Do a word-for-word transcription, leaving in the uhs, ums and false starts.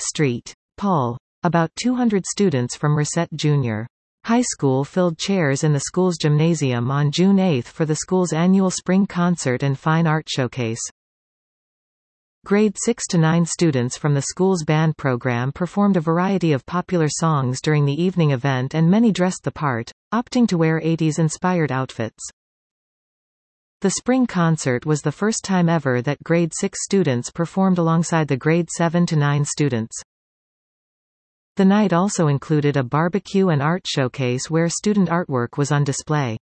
Street. Paul. About two hundred students from Reset Junior High School filled chairs in the school's gymnasium on June eighth for the school's annual spring concert and fine art showcase. Grade six to nine students from the school's band program performed a variety of popular songs during the evening event, and many dressed the part, opting to wear eighties-inspired outfits. The spring concert was the first time ever that grade six students performed alongside the grade seven to nine students. The night also included a barbecue and art showcase where student artwork was on display.